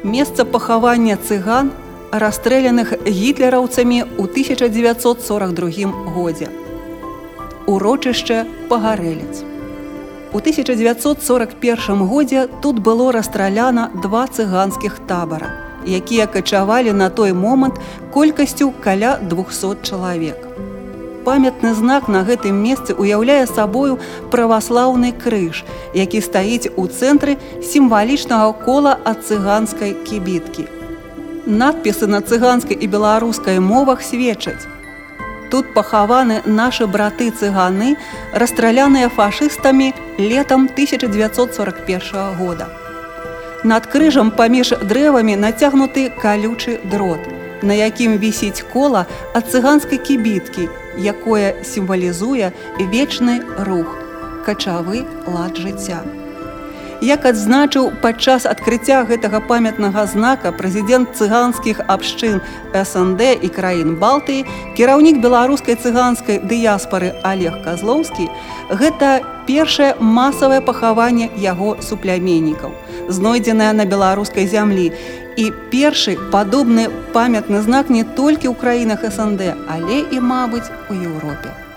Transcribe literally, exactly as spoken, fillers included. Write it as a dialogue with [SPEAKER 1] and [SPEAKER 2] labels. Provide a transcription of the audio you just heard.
[SPEAKER 1] Месца пахавання цыган, расстрэляных гітлераўцамі ў тысяча дзевяцьсот сорак другім годзе. Урочышча Пагарэлец. У тысяча дзевяцьсот сорак першым годзе тут было расстраляна два цыганскіх табара, якія качавалі на той момант колькасцю каля двухсот чалавек. Памятны знак на гэтым месцы уяўляе сабою праваслаўны крыж, які стаіць у цэнтры сімвалічнага кола ад цыганскай кібіткі. Надпісы на цыганскай і беларускай мовах сведчаць: тут пахаваны нашы браты-цыганы, расстраляныя фашыстамі летам тысяча дзевяцьсот сорак першага года. Над крыжам паміж дрэвамі нацягнуты калючы дрот, на якім вісіць кола ад цыганскай кібіткі, якое сімвалізуе вечны рух, качавы лад жыцця. Як адзначыў падчас адкрыцця гэтага памятнага знака прэзідэнт цыганскіх абшчын эс эн дэ і краін Балтыі, кіраўнік беларускай цыганскай дыяспары Олег Козлоўскі, гэта першае масавае пахаванне яго супляменнікаў, знойдзенае на беларускай зямлі, і першы падобны памятны знак не толькі ў краінах эс эн дэ, але і, мабыць, у Еўропе.